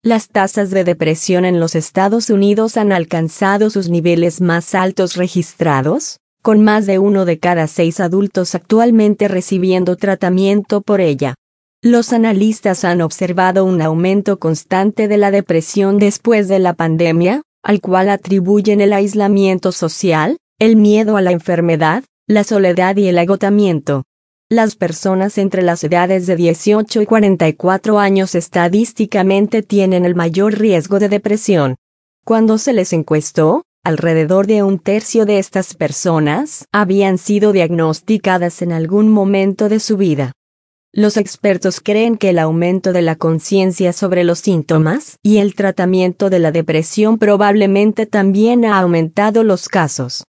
Las tasas de depresión en los Estados Unidos han alcanzado sus niveles más altos registrados, con más de 1 de cada 6 adultos actualmente recibiendo tratamiento por ella. Los analistas han observado un aumento constante de la depresión después de la pandemia, al cual atribuyen el aislamiento social, el miedo a la enfermedad, la soledad y el agotamiento. Las personas entre las edades de 18 y 44 años estadísticamente tienen el mayor riesgo de depresión. Cuando se les encuestó, alrededor de 1/3 de estas personas habían sido diagnosticadas en algún momento de su vida. Los expertos creen que el aumento de la conciencia sobre los síntomas y el tratamiento de la depresión probablemente también ha aumentado los casos.